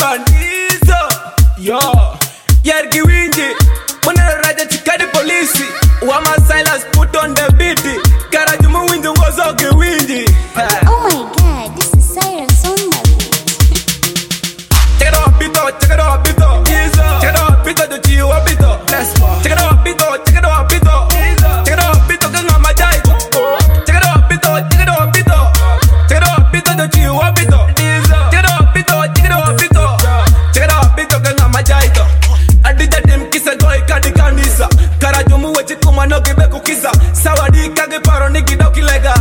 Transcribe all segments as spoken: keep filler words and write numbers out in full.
mandizo. Yo, Yergi Winji, Mwana Raja Chikadi Polisi. Wama Silas put on the beat. Karajumu Winji ngozo ki Winji. Oh my god, this is Cyrus on the beat. Check it out, Bito, check it out, Bito. Check it out, Bito, the G O Bito. Let's go. Check it out, Bito, check it out, Bito. Check it out, Bito, Kanga Majai. Check it out, Bito, check it out, Bito. Check it out, Bito, the G O Bito. Check it out, Bito, check it out, Bito. Check it out, Bito, Kanga Majai. Adi the team kisa doi kadi kanisa. Karajumu wechi kuma no kibe kukisa. Sawadi kage paro niki doki lega.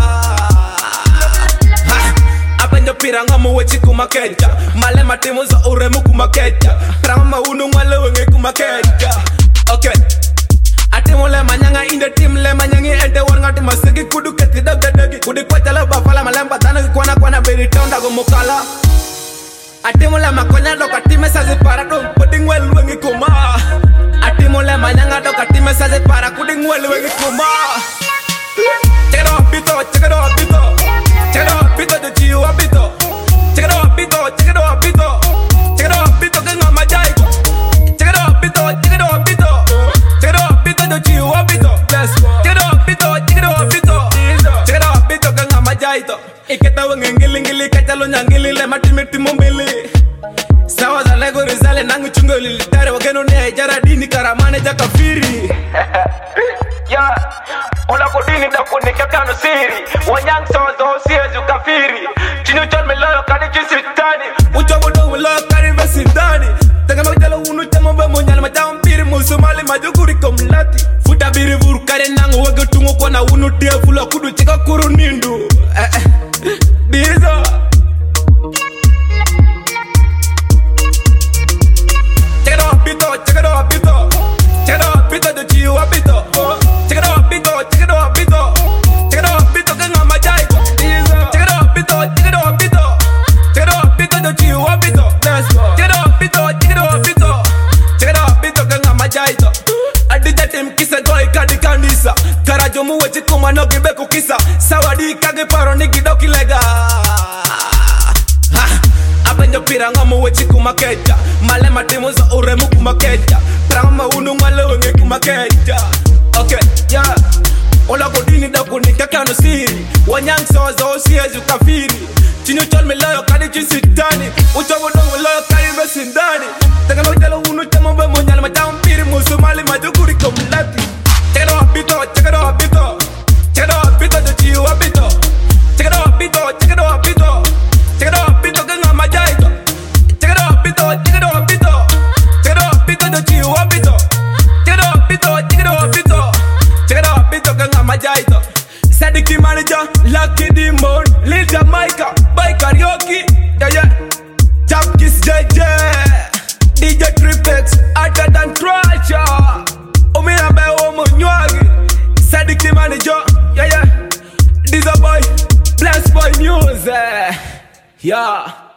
Apenjo piranga mu wechi kuma keja. Male matimu za uremu kuma keja. Prama unu mwale wenge kuma keja. Okay. Atimu le manyanga in the team le manyangi ente warngati masigi kudu keti doge dogi. Kudi kwa tala bafala malemba tana kikwana kwana beri tonda gomukala. Atimu le makonya doka time sazi para dong puding well wengi kuma. Atimu le manyanga doka time sazi para kuding well wengi kuma. Check it out, Bito, check it out, Bito. Check it out, Bito, the G O Bito. Check it out, Bito, check it out, Bito. Check it out, Bito, Kanga Majai. Check it out, Bito, check it out, Bito. Check it out, Bito, the G O Bito. Let's go. Check it out, Bito, check it out, Bito. Check it out, Bito, Kanga Majai. Iketa wengili ngili kachalo nyangili le matimiti mumbili. Sawa za lego rizale nangu chungo lilitare wageno ne jara dini karamane ja kafiri. Yeah, ula kodini da kuni kakano siri. Wanyang sawa za hosiezi kafiri. Chini uchon meloyo kani chisitani. Uchobo do meloyo kani vesitani. Tanga magdala unu chamo be monyal majao mpiri musumali majukuri komlati. Futa biri vuru kare nangu wege tungo kwa na unu tia fula kudu chika kuru nindu. Eh eh. Dizo. Check it out, Bito, check it out, Bito. Check it out, Bito, the G O Bito. Check it out, Bito, check it out, Bito. Check it out, Bito, Kanga Majai. Check it out, Bito, check it out, Bito. Check it out, Bito, the G O Bito. Let's go. Check it out, Bito, check it out, Bito. Check it out, Bito, Kanga Majai. Adi the team kisa doi kadi kanisa. Karajumu wechi kuma no kibe kukisa. Sawadi kage paro niki doki lega. Apenjo piranga mu wechi kuma keja. Male matimu za uremu kuma keja. Prama unu mwale wenge kuma keja. Okay, yeah. Ola kodini da kuni kakano siri. Wanyang sawa za hosiezi ukafiri. Chini uchon meloyo kadi chisitani. Uchobo do meloyo kadi vesindani. Tanga magdala unu chamo be monyal majao mpiri musumali majukuri komlati. Check it out, Bito, check it out, Bito. Check it out, Bito, the G O Bito. Check it out, Bito, check it out, Bito. Check it out, Bito, Kanga Majai. Check it out, Bito, check it out, Bito. Check it out, Bito, the G O Bito. Check it out, Bito, check it out, Bito. Check it out, Bito, Kanga Majai. Sadiki manager, Lucky Demon, Lil Jamaica, by karaoke. Yeah, yeah. Chap Kiss J J, D J Tripex, Arthur than Trasher. Omi ambe omo nywagi. Sadiki manager, yeah, yeah. This a boy, Blessed Boy Music. Yeah.